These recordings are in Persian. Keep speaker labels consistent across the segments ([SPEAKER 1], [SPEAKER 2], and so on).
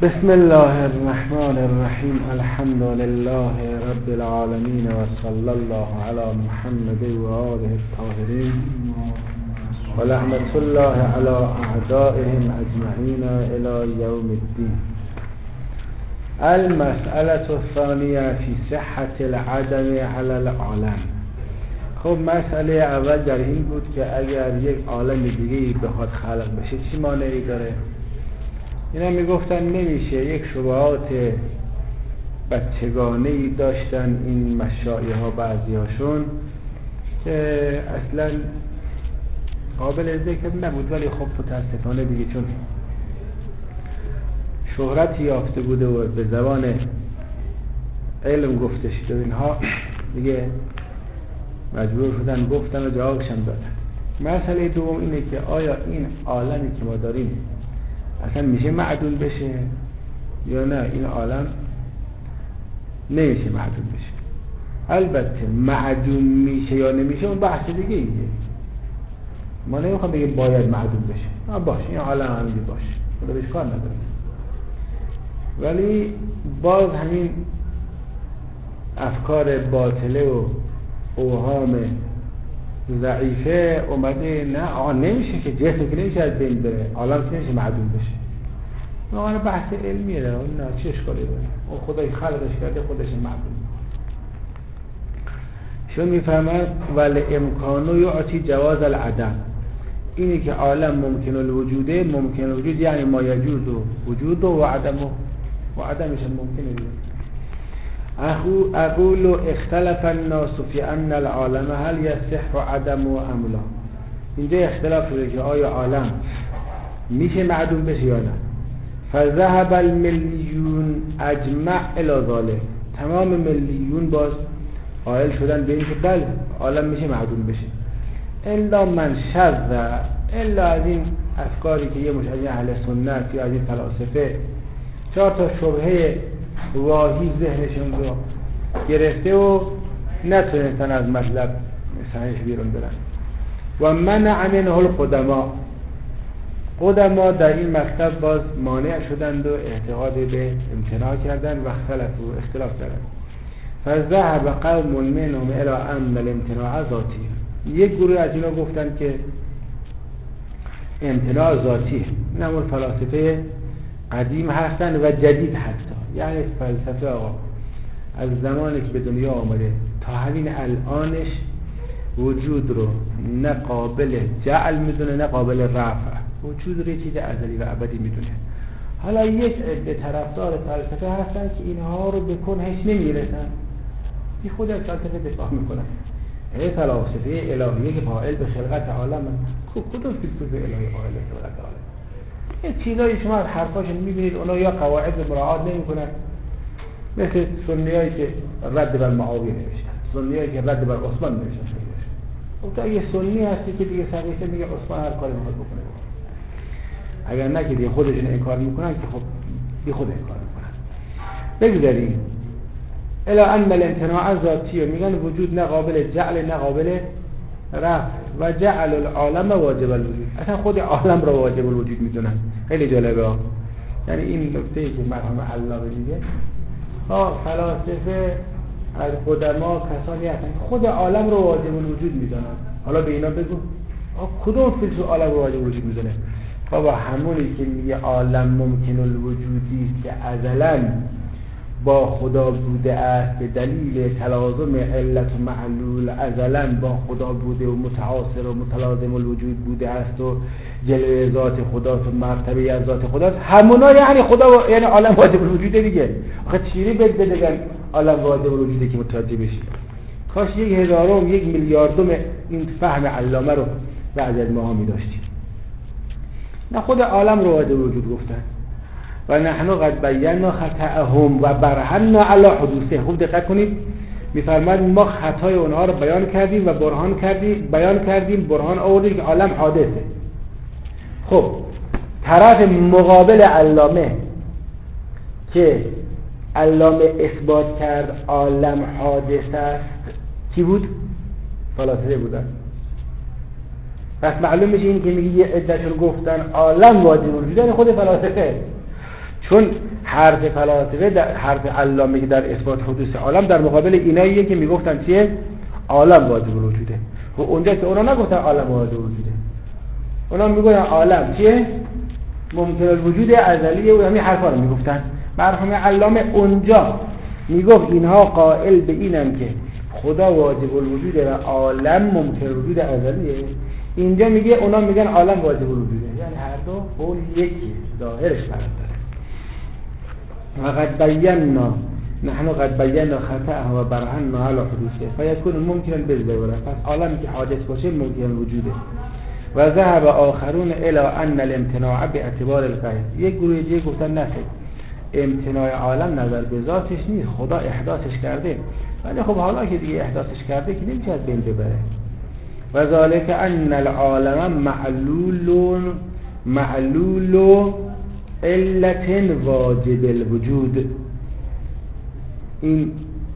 [SPEAKER 1] بسم الله الرحمن الرحیم. الحمد لله رب العالمین و صلی الله علی محمد و آله الطاهرین و لعنت الله علی اعدائهم اجمعین الی یوم الدین. المسألة الثانیه فی صحة العدم علی العالم. خب مسئله اول در این بود که اگر یک عالم دیگه بخواد خلق بشه چی مانعی داره؟ اینا میگفتن نمیشه. یک شبهات بچگانه‌ای داشتن این مشایخ ها، بعضی هاشون که اصلا قابل ذکر نبود، ولی خب متاسفانه دیگه چون شهرت یافته بوده و به زبان علم گفته شده اینها دیگه مجبور شدن گفتن و جوابشم دادن. مسئله دوم اینه که آیا این عالمی که ما داریم اصلا میشه معدوم بشه یا نه این عالم نمیشه معدوم بشه؟ البته معدوم میشه یا نمیشه اون بحث دیگه ایه. ما نمیخوام بگیم باید معدوم بشه، باشه این عالم همینجا باشه، خدا بهش کار نداره، ولی باز همین افکار باطله و اوهام ضعیفه اومده نه نمیشه که جسم که نمیشه از بین بره، عالم که نمیشه معدوم بشه. واقعا بحث علمیه داره، اون نه چه اشکالی داره، اون خدای خلقش کرده خودش معدوم. شون میفهمن ول امکانو یعطی جواز العدم. اینی که عالم ممکن الوجوده، ممکن الوجود یعنی ما یجوز وجود و عدمش ممکنه. اقول اختلف الناس فی ان العالم هل یصح عدم و ام لا. اینجا اختلاف شده که آیا عالم میشه معدوم بشه یا نه. فذهب الملیون اجمع الی ذلک. تمام ملیون باز قائل شدن به اینکه بله عالم میشه معدوم بشه، الا من شذ، الا از این افکاری که یه مش از اهل سنت یا از این فلاسفه 4 تا شبهه واهی ذهنشون رو گرفته و نتونستن از مطلب صحیح بیرون برن. و منع منه القدما در این مکتب باز مانع شدند و اعتقاد به امتناع کردن و اختلاف کردن. فذهب قوم منهم الى ان الامتناع ذاتی. یک گروه از اینا گفتن که امتناع ذاتی، این همون فلاسفه قدیم هستن و جدید حتی، یعنی فلسفه آقا از زمانی که به دنیا آمده تا همین الانش وجود رو نه قابل جعل میدونه نه قابل رفع، وجود رو چیز ازلی و ابدی میدونه. حالا یک عده طرفدار فلسفه هستن که اینها رو به کنهش نمیرسن، بی خود از فلسفه دفاع میکنن. این فلاسفه الهیه که قائل به خلقت عالم، کدوم فیلسوف الهی قائل به خلقت عالم؟ این چیزایی شما از حرفاشون میبینید اونا یا قواعد مراعات نمیکنن، مثل سنیایی که رد بر معاویه نوشتن، سنیایی که رد بر عثمان نوشتن. خب تا یه سنی هستی که دیگه سقیفه میگه عثمان هر کاری میخواد بکنه، اگر نه که دیگه خودشون انکار میکنن که خب بی خود انکار میکنن. بگذاریم الی ان الامتناع ذاتی، میگن وجود نه قابل جعل نه قابل رفع و جعل العالم واجب الوجود، اصلا خود عالم را واجب الوجود میدونن. خیلی جالبه ها. یعنی این نکته که مرحوم علامه میگه فلاسفه از قدما کسانی هستن خود عالم رو واجب الوجود میدونن. حالا به اینا بگو کدوم فیلسوف عالم رو واجب الوجود میدونه؟ بابا همونی که میگه عالم ممکن الوجودی است که ازلاً با خدا بوده است به دلیل تلازم علت و معلول، ازلاً با خدا بوده و متعاصر و متلازم الوجود بوده است و جلوه ذات خداست و مرتبه از ذات خداست، همونا یعنی خدا یعنی عالم واجب الوجوده دیگه. آخه چیزی بگن عالم واجب الوجوده که متوجه بشی. کاش 1,000 1 میلیاردم این فهم علامه رو بعد از ما می داشتیم. نه خود عالم رو واجب الوجود گفتن. و نحن قد بینا خطأهم و برهنا علی حدوثه. خوب دقت کنید، میفرماید ما خطای اونها رو بیان کردیم و بیان کردیم برهان آوردیم که عالم حادثه. خب طرف مقابل علامه که علامه اثبات کرد عالم حادث است کی بود؟ فلاسفه بودن. پس معلوم میشه این که میگه یه عده‌شون گفتن عالم واجب الوجود، یعنی خود فلاسفه. چون حرف فلاسفه حرف علامه که در اثبات حدوث عالم در مقابل ایناییه که میگفتن چیه؟ عالم واجب الوجوده. خب اونجا که اونا نگفتن عالم واجب الوجوده، اونا میگن عالم چیه؟ ممکن الوجود ازلیه و همین حرفا رو میگفتن. مرحوم علامه اونجا میگفت اینها قائل به اینن که خدا واجب الوجوده و عالم ممکن الوجود ازلیه، اینجا میگه اونا میگن عالم واجب الوجوده، یعنی هر دو قول یکی، ظاهرش فرق داره. و قد بینا نحن قد بینا خطأه و برهنا علی حدوثه فیکون ممکن بالضروره، پس عالمی که حادث باشه ممکن الوجوده. و ذهب آخرون الى ان الامتناع باعتبار الغیر، یک گروه دیگه گفتن نه، امتناع عالم نظر به ذاتش نیست، خدا احداثش کرده، ولی خب حالا که دیگه احداثش کرده که نمیشه از بین ببره. و ذالک ان العالم معلول علت واجب الوجود. این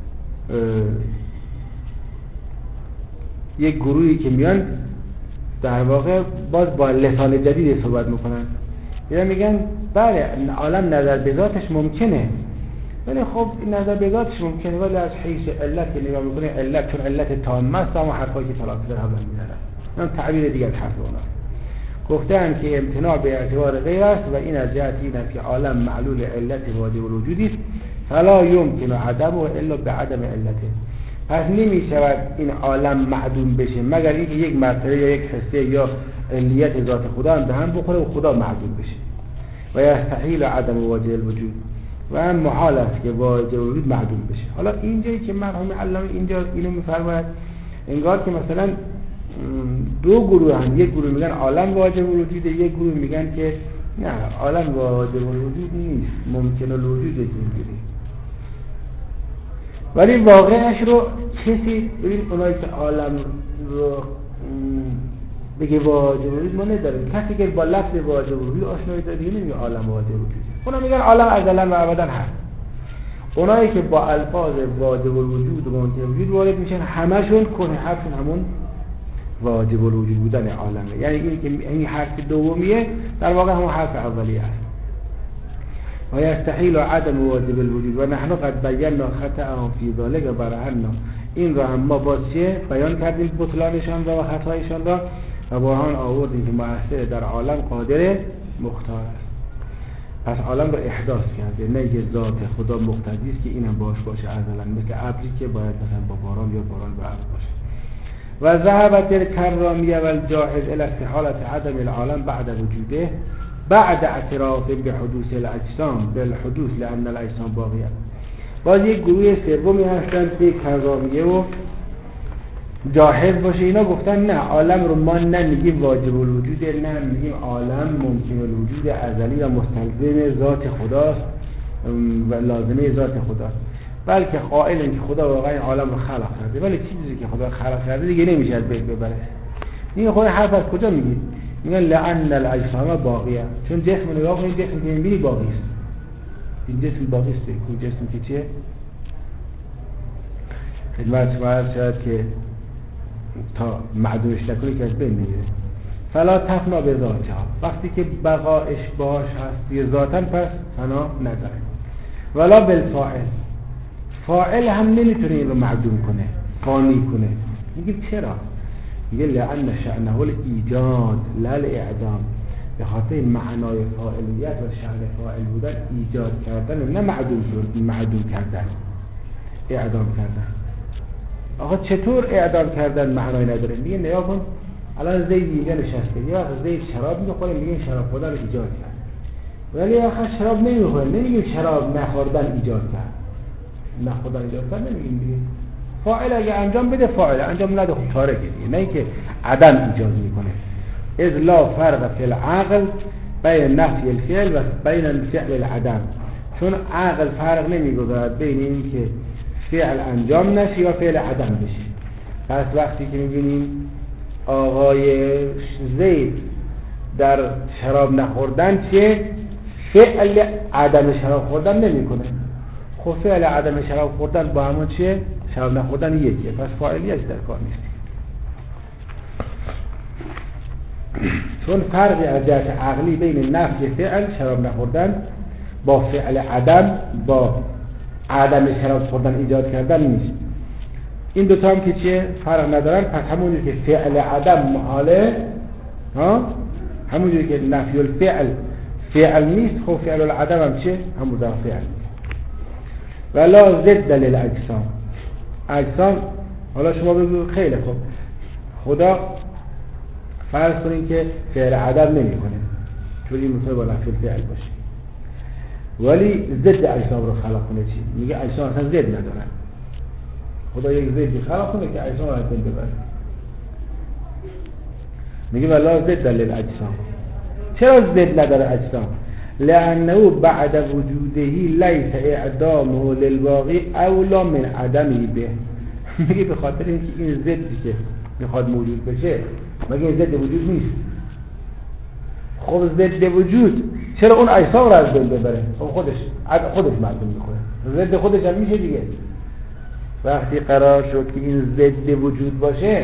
[SPEAKER 1] یک گروهی که میان در واقع باز با لسان جدید صحبت میکنن، میگن بله عالم نظر به ذاتش ممکنه، ولی خب این نظر به ذاتش ممکنه، ولی از حیث علت که نگاه میکنه علت چون علت تامه است، اما حرفایی که فلاسفه قبلا میزنن من تعبیر دیگه از حرف اونا گفتن که امتناع به اعتبار غیر است و این از جهت این است که عالم معلول علت واجب الوجودی است، فلا یمکن عدم الا بعدم علته. پس نمی شود این عالم معدوم بشه مگر اینکه یک مرتبه یا یک حصه یا علیت ذات خدا هم به هم بخوره و خدا معدوم بشه. و یستحیل عدم واجب الوجود، و هم محال است که واجب الوجود معدوم بشه. حالا اینجایی که مرحوم علامه اینجا اینو میفرماید، انگار که مثلا دو گروه هم، یک گروه میگن عالم واجب الوجوده، یک گروه میگن که نه عالم واجب الوجود نیست، ممکن الوجود اینجوری. ولی واقعش رو کسی ببین اونایی که عالم رو بگه واجب الوجود ما نداریم، کسی که با لفظ واجب الوجود آشنایی داره دیگه نمیگه عالم واجب الوجوده. اونا میگن عالم ازلا و ابدا هست. اونایی که با الفاظ واجب الوجود و ممکن الوجود وارد میشن همشون کنه حرفشون همون واجب الوجود بودن عالمه، یعنی این که این حرف دومیه در واقع همون حرف اولیه است. و یستحیل عدم واجب الوجود و نحن قد بینا خطأهم فی ذلک و برهنا، این را هم ما باز بیان کردیم بطلانشان و خطایشان را و برهان آوردیم که مؤثر در عالم قادر مختار است. پس عالم را احداث کرده، نه که ذات خدا مقتضی است که اینم باش باشه ازلا، مثل ابری که باید مثلا با باران یا باران به ابر باشه. و ذهبت الکرامیه و الجاحظ الى استحالة عدم العالم بعد وجوده بعد اعتراف بحدوث الاجسام بالحدوث لان الاجسام باقیه. باز یک گروه سومی هستند که کرامیه و جاحظ باشه، اینا گفتن نه عالم رو ما نمیگیم واجب الوجوده، نه میگیم عالم ممکن الوجود ازلی و مستلزم ذات خداست و لازمه ذات خداست، بلکه قائلن که خدا واقعا عالم رو خلق کرده، ولی چیزی که خدا خلق کرده دیگه نمیشه از بین ببره. این خود حرف از کجا میگید؟ میگن لأن الاجسام باقیه، چون جسم نگاه کنید، جسم که میبینی باقی است، این جسم باقی است، این جسم که چیه؟ خدمت شما شاید که تا معدومش نکنی که از بین میره. فلا تفنا به ذاتها، وقتی که بقایش باش هست یه ذاتن پس فنا نداره. ولا بالفاعل، فاعل هم نمیتونه این رو معدوم کنه، فانی کنه. میگه چرا؟ میگه لأن شأنه الایجاد لا الاعدام، به خاطر معنای فاعلیت و شأن فاعل بودن ایجاد کردن، نه معدوم کردن، اعدام کردن. آقا چطور اعدام کردن معنای نداره؟ میگه نگاه کن الان زید اینجا نشسته، یا زید شراب میخوره، میگه شراب خوردن رو ایجاد کرد، ولی آخر شراب نمیخوره، نمیگیم شراب نخوردن ایجاد کرد، نخوردن ایجاد کرد نمیگیم دیگه. فاعل اگه انجام بده فاعل، انجام نده خب تارکه دیگه، نه اینکه عدم ایجاد میکنه. اذ لا فرق فی العقل بین نفی الفعل و بین الفعل العدم، چون عقل فرق نمیگذارد بین این که فعل انجام نشه یا فعل عدم بشه. پس وقتی که میبینیم آقای زید در شراب نخوردن چه؟ فعل عدم شراب خوردن نمیکنه. خب فعل عدم شراب خوردن با همون چه؟ شراب نخوردن یکیه، پس فاعلیت در کار نیست. چون فرقی از جهت عقلی بین نفی فعل شراب نخوردن با فعل عدم با عدم شراب خوردن ایجاد کردن نیست. این دوتا هم که چیه؟ فرق ندارن. پس همونجور که فعل عدم محاله، همونجور که نفی الفعل فعل نیست، خب فعل العدم هم چیه؟ همون در فعل ولا ضد للاجسام. اجسام حالا شما بگو خیلی خوب، خدا فرض کنین که فعل عدم نمی کنه چون این میتونه با نفی الفعل باشه، ولی ضد اجسام رو خلق کنه. چی؟ میگه اجسام اصلا ضد ندارن. خدا یک ضدی خلق کنه که اجسام رو از بین ببره. میگه ولا ضد للاجسام. چرا ضد نداره اجسام؟ لانه بعد وجوده لیس اعدامه للباقی اولا من عدمه به. میگه به خاطر اینکه این ضدی که میخواد موجود بشه مگه این ضد وجود نیست؟ خب ضد وجود چرا اون اجسام رو از بین ببره؟ خودش معلوم میکنه. ضد خودش هم میشه دیگه. وقتی قرار شد که این ضد وجود باشه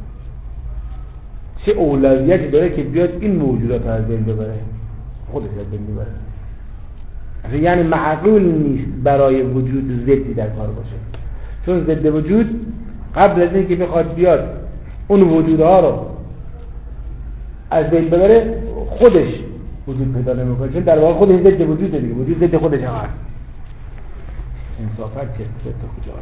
[SPEAKER 1] چه اولویتی داره که بیاد این موجودات رو از بین ببره؟ خودش از بین ببره. یعنی معقول نیست برای وجود ضدی در کار باشه، چون ضد وجود قبل از اینکه بخواد بیاد اون وجودها رو از بین ببره خودش وجود پیدا نمیکنه، چون در واقع خودش ضد وجوده دیگه. وجود ضد خودش هم هست. انصافت چه کجا؟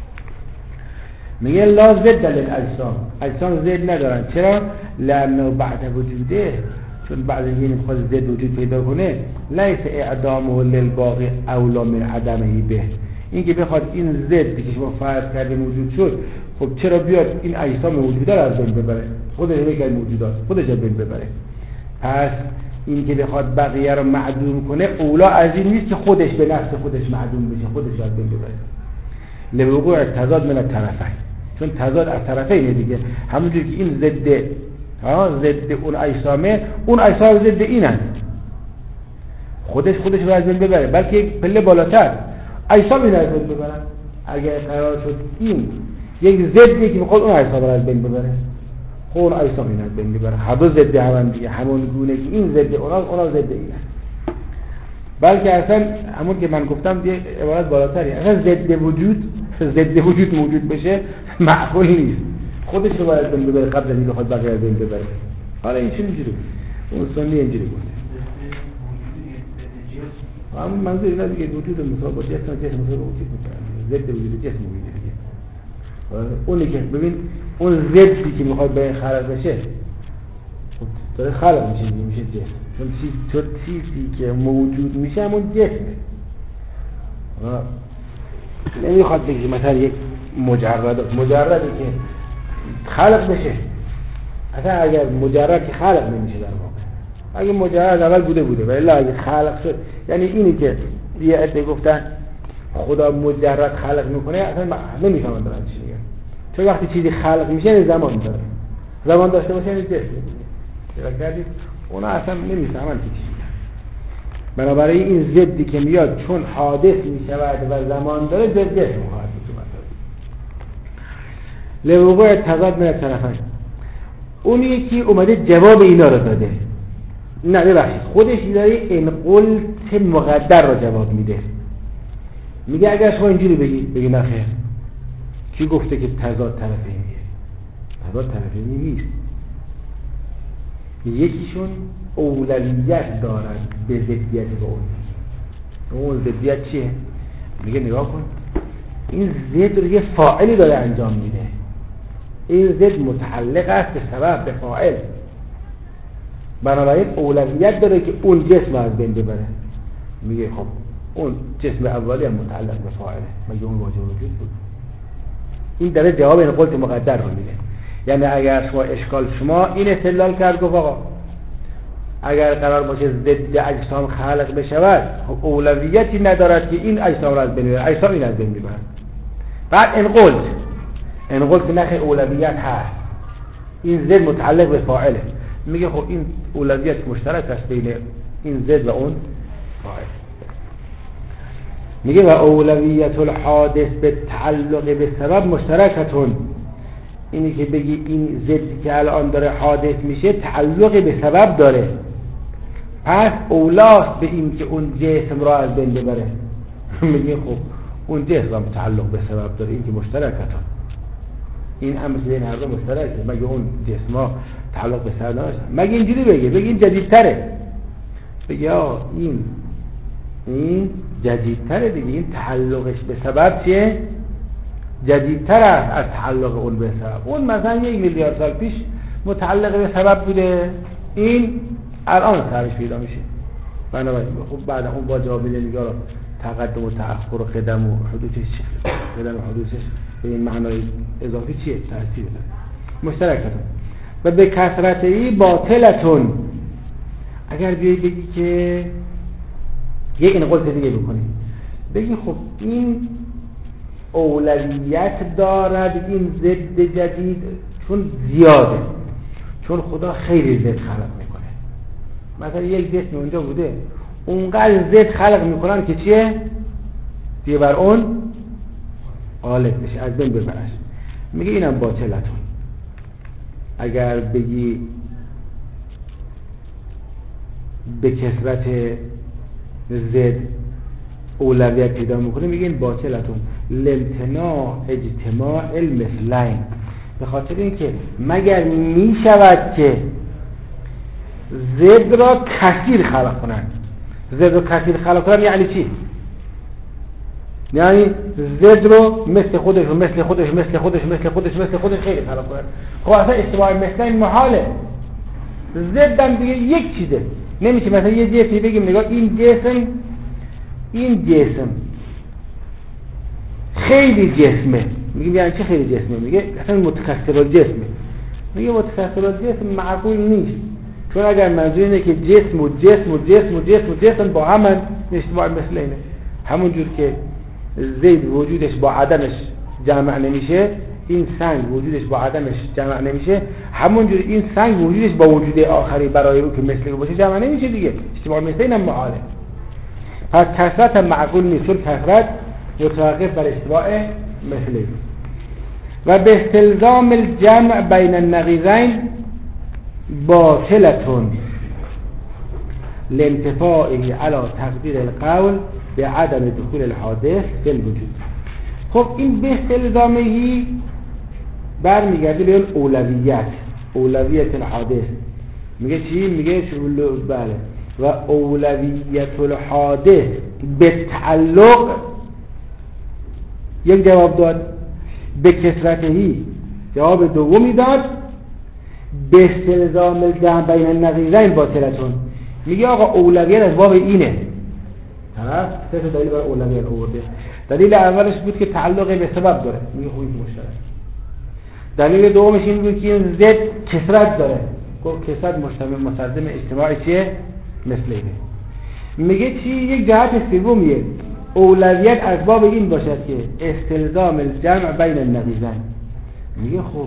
[SPEAKER 1] میگه لا ضد للاجسام. اجسام ضد ندارن. چرا؟ لانه بعد وجوده، چون بعد از این میخواد ضد وجود پیدا کنه، لیس اعدامه للباقی اولا من عدمه به. این که بخواد این ضدی که شما فرض کردیم موجود شد، خب چرا بیاد این اجسام موجوده رو از بین ببره؟ خودش میگه موجودات خودش از بین ببره. پس این که بخواد بقیه رو معدوم کنه اولا از این نیست که خودش به نفس خودش معدوم بشه، خودش از بین ببره. لوقوع تضاد من الطرفین، چون تضاد از طرفین دیگه. همونجور که این ضد اون اجسامه، اون اجسام ضد اینن، خودش رو از بین ببره. بلکه یک پله بالاتر اجسام این از بین ببرن. اگر قرار شد این یک ضدی که میخواد اون اجسام رو از بین ببره، خب اون اجسام این از بین ببره. هر دو ضد هم دیگه، همون گونه که این ضد اونا ضد اینن. بلکه اصلا همون که من گفتم یه عبارت بالاتری، اصلا ضد وجود موجود بشه معقول نیست. خودش رو باید بین ببره قبل از اینکه بخواد بقیه رو بین ببره. حالا این چه اینجوری اون سنی اینجوری گفته. همون منظور اینه دیگه، وجود مصاب با جسم مصاب وجود میکنه. ضد وجود جسم موجود دیگه. اونی که ببین اون ضدی که میخواد به خلق بشه داره خلق میشه جسم. چون چیزی که موجود میشه همون جسمه. نمیخواد بگی مثلا یک مجردی که خلق بشه. اصلا اگر مجرد که خلق نمیشه در واقع. اگه مجرد اول بوده ولی اگه خلق شد، یعنی اینی که یه عده گفتن خدا مجرد خلق میکنه، اصلا نمیفهمن دارن چی میگن. چون وقتی چیزی خلق میشه زمان داره. زمان داشته باشه یعنی جسم دیگه. چرا کردید؟ اونا اصلا نمیفهمن چی میگن. بنابراین این ضدی که میاد چون حادث میشود و زمان داره جسم خواهد بود. لوقوع تضاد من الطرفین. اون یکی اومده جواب اینا رو داده. نه ببخشید، خودش داره این قلت مقدر رو جواب میده. میگه اگر شما اینجوری بگی نه خیر، کی گفته که تضاد طرفینیه؟ تضاد طرفینی نیست. یکیشون اولویت دارد به ضدیت با اون ضدیت چیه؟ میگه نگاه کن، این ضد رو یه فاعلی داره انجام میده. این ضد متعلق است به سبب، به فاعل. بنابراین اولویت داره که اون جسم از بین ببره. میگه خب اون جسم اولی هم متعلق به فاعله، مگه اون واجب وجود بود؟ این داره جواب این قلت مقدر رو میده. یعنی اگر شما این استدلال کرد گفت آقا اگر قرار باشه ضد اجسام خلق بشود، خب اولویتی ندارد که این اجسام را از بین ببره، اجسام این از بین میبرن. بعد این قلت نخی اولویت هست، این ضد متعلق به فاعله. میگه خب این اولویت مشترک است بین این ضد و اون فاعل. میگه و اولویت الحادث به تعلق به سبب مشترکتون. اینی که بگی این ضدی که الان داره حادث میشه تعلق به سبب داره. پس اولاست به این که اون جسم را از بین ببره. میگه خب اون جسم هم تعلق به سبب داره، این که مشترکه، این هم مثل این هر دو مشترکه، مگه اون جسم ها تعلق به سبب نداشت؟ مگه اینجوری بگه این جدیدتره، بگه این جدیدتره دیگه، این تعلقش به سبب چیه؟ جدیدتر است از تعلق اون به سبب. اون مثلا 1 میلیارد سال پیش متعلق به سبب بوده، این الان سرش پیدا میشه. بنابراین خب بعد اون با جواب میده میگه تقدم و تأخر و قدم و حدوثش چیه؟ قدم و حدوثش به این معنای اضافی چیه؟ تأثیر داره. مشترکتون و به کثرتی باطلتون. اگر بیایی بگی که یه این قلت دیگه بکنیم، بگی خب این اولویت دارد این ضد جدید چون زیاده، چون خدا خیلی ضد خلق میکنه. مثلا یک جسم اونجا بوده اونقدر ضد خلق میکنن که چیه؟ دیگه بر اون غالب بشه، از بین ببرش. میگه اینم باطلتون. اگر بگی به کثرت ضد اولویت پیدا میکنه، میگه این باطلتون لامتناع اجتماع المثلین، به خاطر اینکه مگر میشود که ضد را کثیر خلق کنند. ضد را کثیر خلق کنند یعنی چی؟ یعنی ضد رو مثل خودش و مثل خودش مثل خودش مثل خودش مثل خودش خیلی خلق کنند. خب اصلا اجتماع مثلین محاله. ضد هم دیگه یک چیزه، نمیشه مثلا یه جسمی بگیم نگاه این جسم خیلی جسمه، میگیم یعنی چه خیلی جسمه؟ میگه اصلا متکثر الجسمه. میگه متکثر الجسم معقول نیست، چون اگر منظور اینه که جسم و جسم و جسم و جسم و جسم با هم اجتماع مثل اینه، همون جور که زید وجودش با عدمش جمع نمیشه، این سنگ وجودش با عدمش جمع نمیشه، همون جور این سنگ وجودش با وجود آخری برای او که مثل او باشه جمع نمیشه دیگه. اجتماع مثل اینم معاله. پس کثرت معقول نیست، چون کثرت متوقف بر اجتماع مثلی. و به استلزام الجمع بین النقیضین باطلتون لانتفاعه علی تقدیر القول به عدم دخول الحادث فی الوجود. خب این به استلزامهی برمیگرده به اون اولویت الحادث. میگه چی؟ میگه بله و اولویت الحادث به تعلق یک جواب داد، به کثرتهی جواب دومی داد، به استلزام الجمع بین النقیضین باطلتون. میگه آقا اولویت از باب اینه، طرف سه تا دلیل بر اولویت آورده. دلیل اولش بود که تعلق به سبب داره، میگه خوبی مشترک. دلیل دومش این بود که این ضد کثرت داره، گفت کثرت مستلزم اجتماع چیه؟ مثل اینه. میگه چی؟ یک جهت سومیه، اولویت از باب این باشد که استلزام الجمع بین النقیضین. میگه خب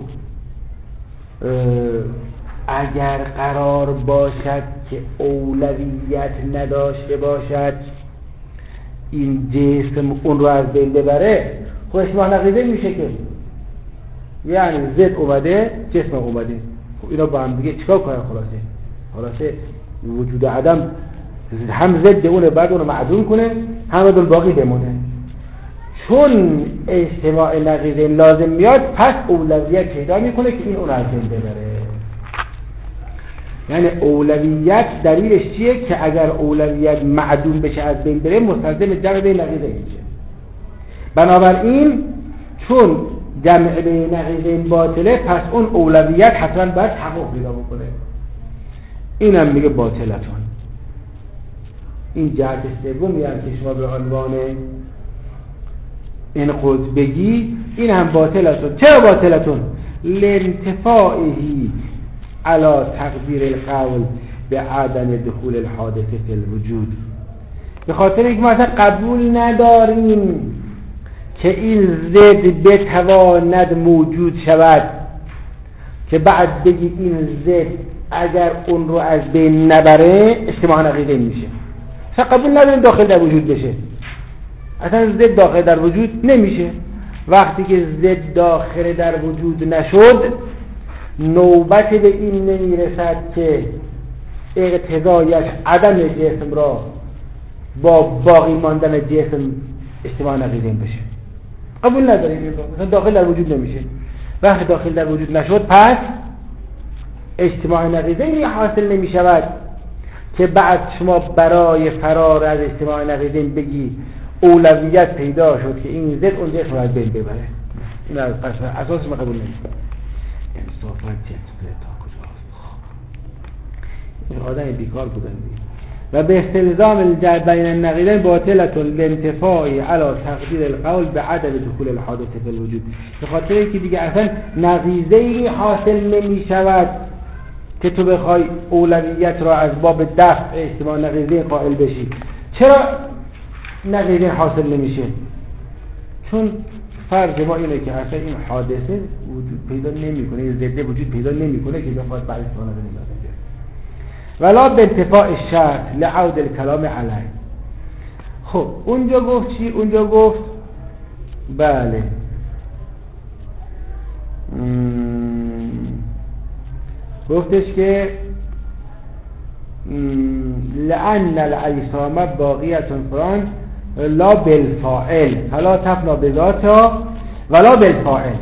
[SPEAKER 1] اگر قرار باشد که اولویت نداشته باشد این جسم اون رو از بین ببره، خب اجتماع نقیضین میشه که یعنی ضد اومده جسم اومده. خب اینا با هم دیگه چیکار کنن؟ خلاصه وجود عدم هم ضد اونه بعد اونو معدوم کنه، هم بدون باقی بمونه. چون اجتماع نقیضین لازم میاد، پس اولویت پیدا میکنه که این اون از بین ببره. یعنی اولویت دلیلش چیه؟ که اگر اولویت معدوم بشه از بین بره مستلزم جمع بین نقیضین میشه. بنابراین چون جمع بین نقیضین باطله، پس اون اولویت حتما باید تحقق پیدا بکنه. اینم میگه باطلتون. این جهت سومی هم که شما به عنوان این خود بگی، این هم باطلتون. چرا باطلتون؟ لانتفاعهی علی تقدیر القول به عدم دخول الحادث فی الوجود. به خاطر اینکه مثلا قبول نداریم که این ضد بتواند موجود شود، که بعد بگید این ضد اگر اون رو از بین نبره اجتماع نقیضین میشه. اصلا قبول نداریم داخل در وجود بشه، اصلا ضد داخل در وجود نمیشه. وقتی که ضد داخل در وجود نشد، نوبت به این نمیرسد که اقتضایش عدم جسم را با باقی ماندن جسم اجتماع نقیضین بشه. قبول نداریم این رو، مثلا داخل در وجود نمیشه. وقتی داخل در وجود نشد پس اجتماع نقیضین حاصل نمی شود که بعد شما برای فرار از اجتماع نقیضین بگی اولویت پیدا شد که این ضد اونجا باید بین ببره. این از اساس ما قبول نمیشه. انصافا چطوره تا کجاست؟ این آدم بیکار بودن و به استلزام بین النقیضین باطلة الانتفاع علی تقدیر القول به عدم دخول الحادث فی الوجود. به خاطر اینکه دیگه اصلا نقیضه‌ای حاصل نمی شود که تو بخوای اولویت را از باب دفع اجتماع نقیضین قائل بشی. چرا نقیضین حاصل نمیشه؟ چون فرض ما اینه که اصلا این حادثه وجود پیدا نمیکنه، این ضد وجود پیدا نمیکنه که بخواد برای اجتماع نقیضین لازم بیاره. ولا به انتفاع الشرط لعود الكلام علیه. خب اونجا گفت چی؟ اونجا گفت بله گفتش که لأن الاجسام باقیة فران لا بالفاعل فلا تفنا بذاتها ولا بالفاعل.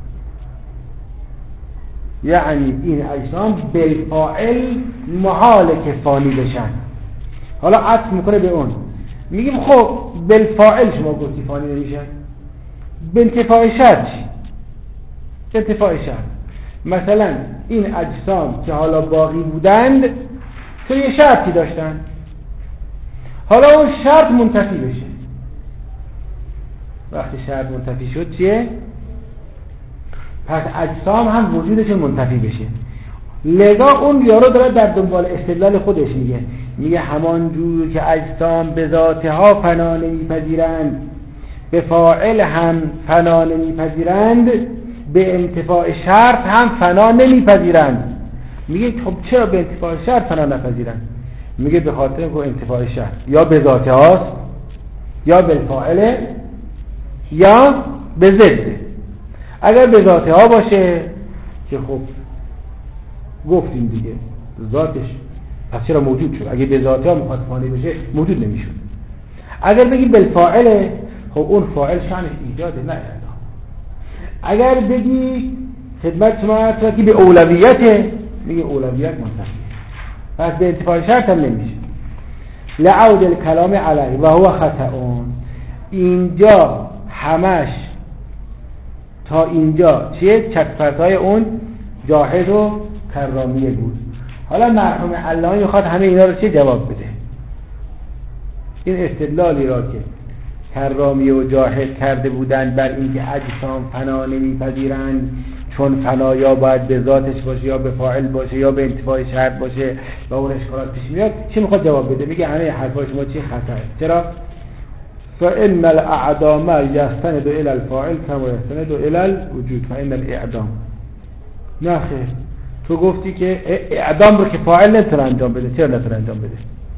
[SPEAKER 1] یعنی این اجسام بالفاعل محاله که فانی بشن. حالا عطف میکنه به اون، میگیم خب بالفاعل شما گفتی فانی نمیشن، به انتفاع شرط چی؟ انتفاع شرط مثلا این اجسام که حالا باقی بودند تو یه شرطی داشتن، حالا اون شرط منتفی بشه. وقتی شرط منتفی شد چیه؟ پس اجسام هم وجودشون منتفی بشه. لذا اون یارو داره در دنبال استدلال خودش میگه همان جور که اجسام به ذاتها فنا نمیپذیرند به فاعل هم فنا نمیپذیرند به انتفاع شرط هم فنا نمیپذیرند. میگه خب چرا به انتفاع شرط فنا نپذیرند؟ میگه به خاطر اینکه انتفاع شرط یا به ذاتهاست یا به فاعل یا به ضد. اگر به ذاتها باشه که خب گفتیم دیگه ذاتش پس چرا موجود شد؟ اگه به ذاتها میخواد فانی بشه موجود نمیشد. اگر بگی بالفاعله خب اون فاعل شأنش ایجاده نه اعدام. اگر بگی خدمت شما که به اولویته میگه اولویت منتفی، پس به انتفاع شرط هم نمیشه. لعود الکلام علیه و هو خطأون. اینجا همش تا اینجا چیه؟ چکفرتای اون جاحد و کرامیه بود. حالا مرحوم علامه میخواد همه اینا رو چه جواب بده. این استدلالی را که کرامیه و جاحد کرده بودند بر اینکه اجسام فنا نمیپذیرند چون فنا یا باید به ذاتش باشه یا به فاعل باشه یا به انتفاع شرط باشه و اون اشکالات پیش میاد، چی میخواد جواب بده؟ میگه همه حرفای شما چی خطأه. چرا؟ فإن الأعدام يستند إلى الفاعل كما يستند إلى الوجود فإن الإعدام. نه خیر، تو گفتی که اعدام رو که فاعل نتونه انجام بده. چرا نتونه انجام بده؟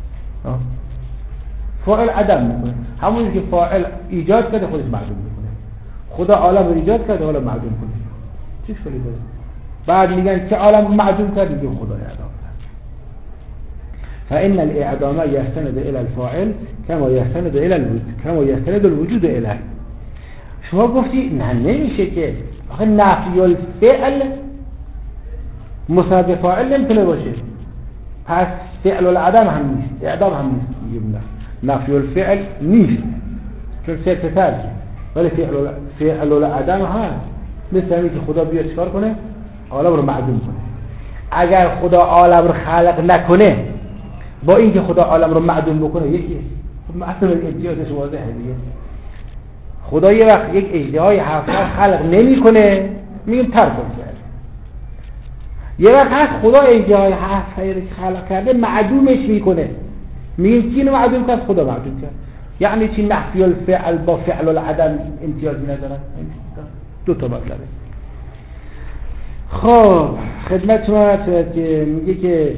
[SPEAKER 1] فاعل عدم میکنه، همونی که فاعل ایجاد کرده خودش معدوم میکنه. خدا عالم رو ایجاد کرده حالا معدوم کنه، چی اشکالی داره؟ بعد میگن که عالم معدوم کرد میگه خدا اعدام کرد. فإن الإعدام يستند إلى الفاعل كما يستند إلى الوجود كما يستند الوجود إليه. شما گفتی نه نمیشه که آخه نفی الفعل مساوی فاعل نمیتونه باشه، پس فعل العدم هم نیست، اعدام هم نیست. میگیم نه نفی الفعل نیست چون صرف ترک، ولی فعل العدم هست. مثل همین که خدا بیاد چیکار کنه؟ عالم رو معدوم کنه. اگر خدا عالم رو خلق نکنه با اینکه خدا عالم رو معدوم بکنه یکیه. اصلا امتیازش واضحه دیگه. خدا یه وقت یک اژدهای هفته خلق نمیکنه میگیم ترک کنه. یه وقت هست خدا اژدهای هفته رو خلق کرده معدومش میکنه میگیم کی اینو معدوم کرد؟ خدا معدوم کرد. یعنی چی؟ نفی الفعل با فعل العدم امتیازی ندارن. دو تا مطلبه. خب خدمت شما که میگه که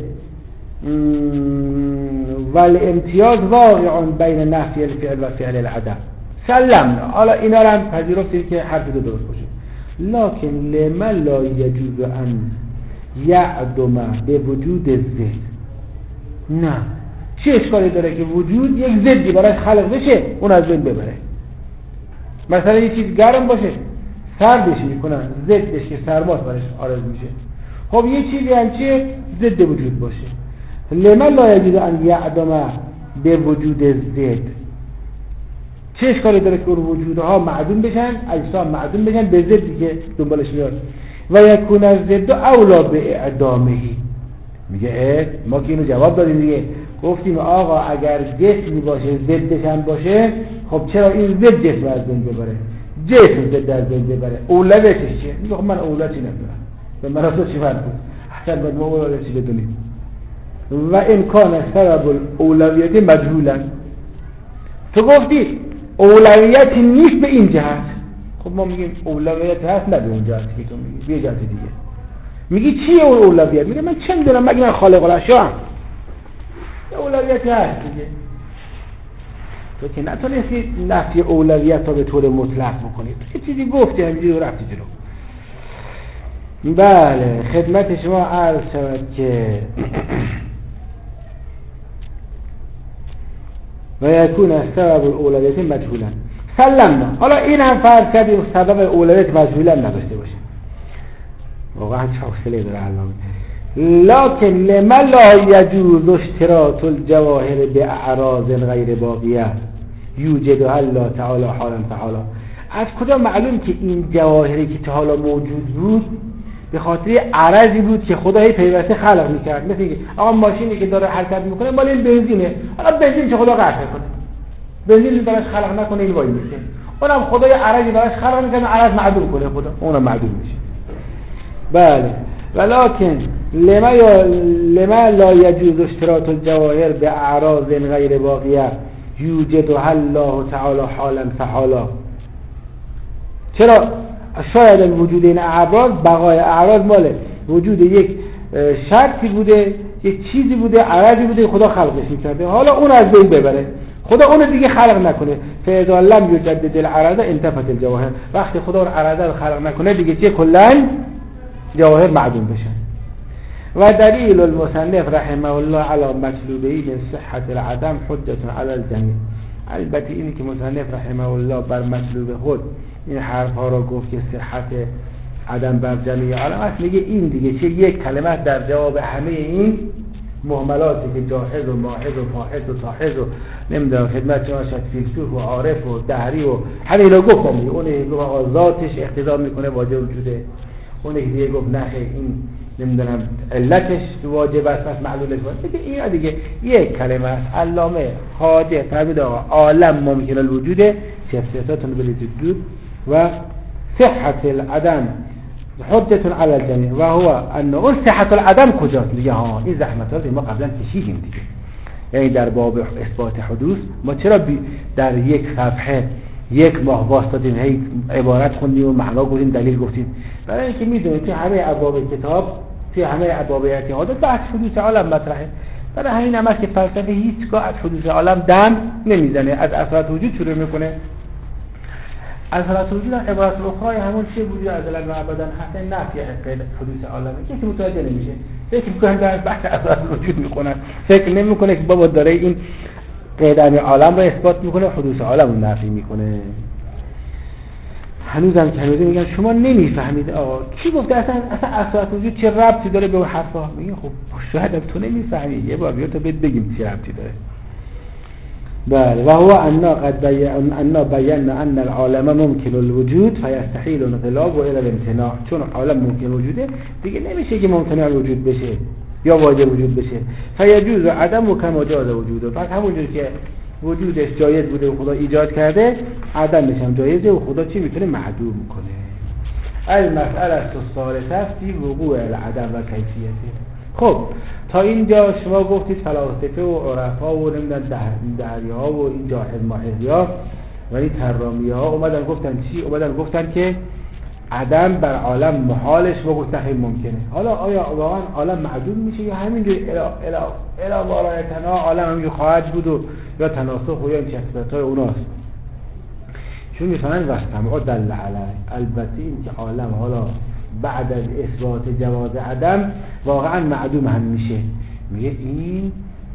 [SPEAKER 1] والامتیاز واقع بین نفی الفعل و فعل العدم. سلمنا. حالا اینا رو هم پذیرفتیم که حرف دو درست باشه. لکن لما لا یجوز ان یعدم به وجود الذهن. نه، چه اشکالی داره که وجود یک ضدی براش خلق بشه اون از بین ببره؟ مثلا یه چیز گرم باشه سردش میکنن، ضدش که سرماست براش عارض میشه. خب یه چیزی هم چیه؟ ضد وجود باشه. لمن لا یجوز ان یعدم به وجود ضد، چه اشکالی داره که اون وجودها معدوم بشن، اجسام معدوم بشن به ضدی که دنبالش میاد. و یکون از ضد اولا به اعدامهی. میگه ما که اینو جواب دادیم دیگه، گفتیم آقا اگر جسمی باشه ضدش هم باشه، خب چرا این ضد جسم از بین ببره؟ جسم ضد از بین ببره، اولویتش چیه؟ میگه خب من اولویتی ندارم، به من اصلا چی فرق بود؟ اصلا باید ما اولویتی بدونیم. و امکان سبب الاولویت مجهولا، تو گفتی اولویتی نیست به این جهت، خب ما میگیم اولویت هست نه به اون جهتی که تو میگی، یه جهت دیگه. میگی چیه اون اولویت؟ میگه من چه میدونم، مگه من خالق الاشیاء ام؟ اولویت هست دیگه. تو که نتونستی نفی اولویت تا به طور مطلق بکنی، تو چه چیزی گفتی همینجوری رفتی جلو. بله خدمت شما عرض شود که و یکون سبب الاولویت مجهولا سلمنا. حالا این هم فرض کردیم سبب اولویت مجهولا نداشته باشه، واقعا چاکسله داره علامه. لکن لما لا یجوز اشتراط الجواهر باعراض غیر باقیه یوجدها الله تعالی حالا تعالی. از کجا معلوم که این جواهری که تا حالا موجود بود به خاطر عرضی بود که خدا پیوسته خلق میکرد؟ مثل اینکه آقا ماشینی که داره حرکت میکنه مال این بنزینه، حالا بنزین که خدا قطع کنه، بنزین براش خلق نکنه این وای میشه، اونم خدای عرضی براش خلق میکنه، عرض معدوم کنه خدا، اونم معدوم میشه. بله ولکن لما لا یجوز اشتراط الجواهر باعراض غیر باقیه یوجدها الله تعالی حالا فحالا. چرا؟ شاید الوجود این اعراض، بقای اعراض ماله وجود یک شرطی بوده، یک چیزی بوده، عرضی بوده خدا خلقش میکرده، حالا اون از بین ببره، خدا اون دیگه خلق نکنه. فاذا لم یجدد العرض انتفت الجواهر. وقتی خدا اون عرض رو خلق نکنه دیگه چه کلا جواهر معدوم بشن. و دلیل المصنف رحمه الله علی مطلوبه من صحت العدم حجة علی الجمیع. البته اینی که مصنف رحمه الله بر مطلوب خود این حرف ها را گفت که صحت عدم بر جمیع عالم است، میگه این دیگه چه یک کلمه در جواب همه این مهملاتی که جاحظ و ماحظ و فاحظ و صاحظ و نمیدونم خدمت شما شد فیلسوف و عارف و دهری و همه اینا گفتم دیگه. اون گفت آقا ذاتش اقتضا میکنه واجب وجوده، اون دیگه گفت نه این نمیدونم علتش واجب است پس معلولش باشه. دیگه این دیگه یک کلمه است. علامه خواجه فرمود آقا عالم ممکن الوجود شخصیتاتون بالوجود و صحت العدم حجة علی الجمیع و هو ان اون صحت العدم کجاست؟ میگه ها این زحمتات ما قبلا کشیدیم دیگه. یعنی در باب اثبات حدوث ما چرا در یک صفحه یک ماه واسطادیم هی عبارت خوندیم و معنا گفتیم دلیل گفتیم؟ برای اینکه میدونیم که همه ابواب کتاب توی همه ابواب اعتقاد بحث حدوث عالم مطرحه. برای همین هم است که فلسفه هیچگاه از حدوث عالم دم نمیزنه، از اثرات وجود شروع میکنه. اثرات وجود عبارت اخرى همون چه وجود ازلا و ابدا حتی نفی حدوث عالمه. کسی متوجه نمیشه، فکر میکنه در بحث اثرات وجود میکنن، فکر نمیکنه که بابا داره این قیدم عالم رو اثبات میکنه، حدوث عالم رو نفی میکنه. هنوزم که هنوزی میگن شما نمیفهمید آقا کی گفته اصلا اثرات وجود چه ربطی داره به اون حرفا؟ میگن خب شاید تو نمیفهمی، یه بار بیا تا بهت بگیم چه ربطی داره. بله و هو انا بینا ان العالم ممکن الوجود فیستحیل انقلاب و الى الامتناع. چون عالم ممکن وجوده دیگه نمیشه که ممتنع الوجود بشه یا واجب وجود بشه. فیجوز عدم کما جاز وجوده. پس همونجوری که وجودش جایز بوده و خدا ایجاد کرده، عدمش هم جایزه و خدا چی میتونه معدوم کنه. المسئله الثالثه فی وقوع العدم و کیفیته. خب تا اینجا شما گفتید فلاسفه و عرفا و نمیدونم دهری‌ها و این جاحظ ماحظی‌ها و این ترامی‌ها اومدن گفتن چی؟ اومدن گفتن که عدم بر عالم محالش و مستحیل ممکنه. حالا آیا واقعا عالم معدوم میشه یا همینجوری الا وارایتنا عالم همینجوری خواهد بود و یا تناسخ و یا این چسبت‌های اوناست؟ چون میفهمن وستمع دل علی. البته این که عالم حالا بعد از اثبات جواز عدم واقعا معدوم هم میشه. میگه این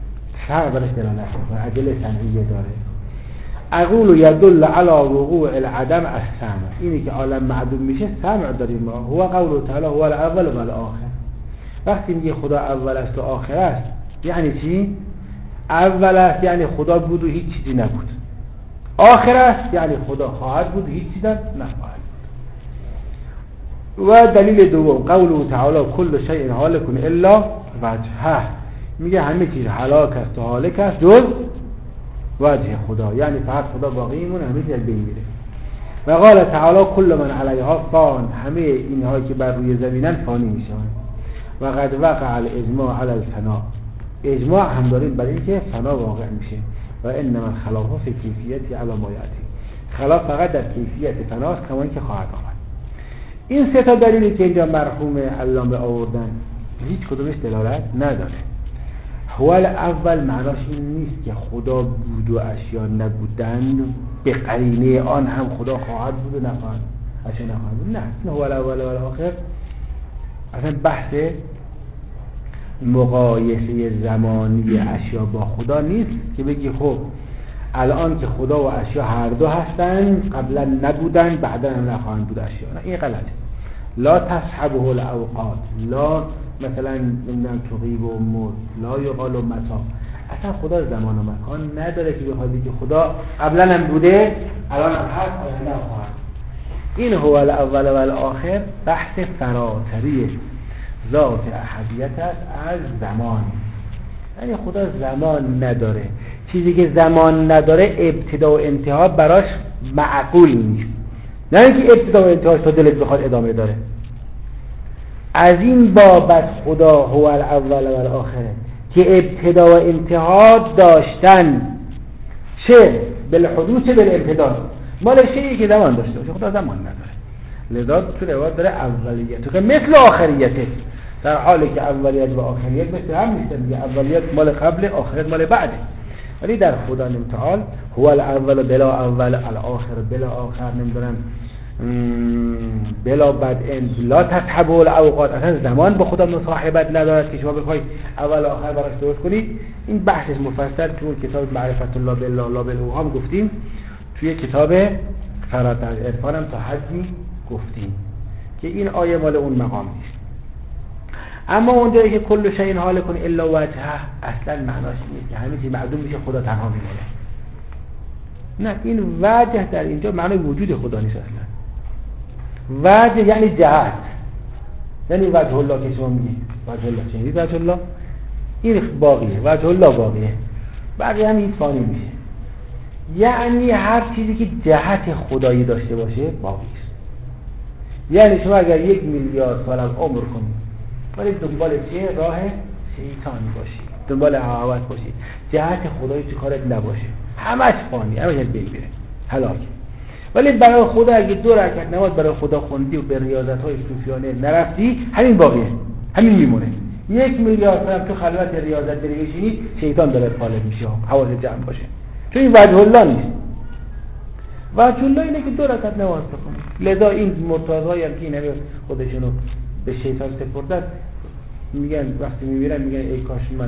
[SPEAKER 1] شرع برش دلالت میکنه، ادله سمعیه داره. اقول یدل علی وقوع العدم السمع، اینی که عالم معدوم میشه سمع داریم ما. هو قول تعالی هو الاول و الاخر. وقتی میگه خدا اول است و آخر است یعنی چی؟ اول است یعنی خدا بود و هیچ چیزی نبود، آخر است یعنی خدا خواهد بود و هیچ چیزی نخواهد بود. و دلیل دوم قوله تعالی کل شیء هالک الا وجهه، میگه همه چیز هلاک است و هالک است جز وجه خدا، یعنی فقط خدا باقی میمونه، همه چیز از بین میره. و قال تعالی کل من علیها فان، همه اینهایی که بر روی زمینن فانی میشن. و قد وقع الاجماع علی الفنا، اجماع هم داریم برای اینکه فنا واقع میشه. و انما الخلاف فی کیفیت علی ما یاتی، خلاف فقط در کیفیت فناست کما اینکه خواهد آمد. این سه تا دلیلی که اینجا مرحوم علامه آوردن هیچ کدومش دلالت نداره. حوال اول معناش این نیست که خدا بود و اشیا نبودند به قرینه آن هم خدا خواهد بود و نخواهد اشیا نخواهد بود، نه. این حوال اول و آخر اصلا بحث مقایسه زمانی اشیا با خدا نیست که بگی خب الان که خدا و اشیا هر دو هستن، قبلا نبودن بعدا هم نخواهند بود اشیا، نه، این غلطه. لا تصحبه الاوقات، لا مثلا نمیدونم تغیب و مد، لا یقال و متا. اصلا خدا زمان و مکان نداره که بخواد بگه خدا قبلا هم بوده الان هم هست آینده هم خواهد. این هو الاول و الاخر بحث فراتری ذات احدیت است از زمان، یعنی خدا زمان نداره. چیزی که زمان نداره ابتدا و انتها براش معقول نیست، نه اینکه ابتدا و انتهاش تا دلت بخواد ادامه داره. از این بابت خدا هو الاول و الاخره که ابتدا و انتها داشتن، چه بالحدوث چه بالابتدا، مال شیئی که زمان داشته باشه. خدا زمان نداره، لذا تو روایت داره اولیت که مثل آخریته، در حالی که اولیت و آخریت مثل هم نیستن دیگه، اولیت مال قبل، آخریت مال بعده. ولی در خدا تعالی هو الاول بلا اول، الاخر بلا آخر، نمیدونم بلا بدء، لا تصحبه الاوقات، اصلا زمان با خدا مصاحبت ندارد که شما بخواید اول و آخر براش درست کنید. این بحثش مفصل تو کتاب معرفت الله بالله لا بالاوهام گفتیم، توی کتاب فراتر عرفان هم تا حدی گفتیم که این آیه مال اون مقام نیست. اما اونجایی که کل شیء هالک الا وجهه، اصلا معناش نیست که همه چیز معدوم میشه خدا تنها میمونه. نه، این وجه در اینجا معنی وجود خدا نیست اصلا. وجه یعنی جهت، یعنی وجه الله که شما میگید وجه الله چه؟ وجه الله این باقیه، وجه الله باقیه، بقیه هم این فانی میشه. یعنی هر چیزی که جهت خدایی داشته باشه باقی است. یعنی شما اگر 1 میلیارد سال عمر کنید ولی دنبال چه؟ راه شیطانی باشی، دنبال هوس باشی، جهت خدایی تو کارت نباشه، همش فانی، همش بگیره هلاک. ولی برای خدا اگه 2 رکعت نماز برای خدا خوندی و به ریاضت‌های صوفیانه نرفتی، همین باقیه، همین میمونه. 1 میلیارد سال تو خلوت ریاضت بری بشینی، شیطان داره غالب میشه، حواس جمع باشه، چون این وجه الله نیست. وجه الله اینه که 2 رکعت نماز بخونی. لذا این مرتضایی هم که این همه خودشونو به شیطان سپردن میگن وقتی میمیرن میگن ای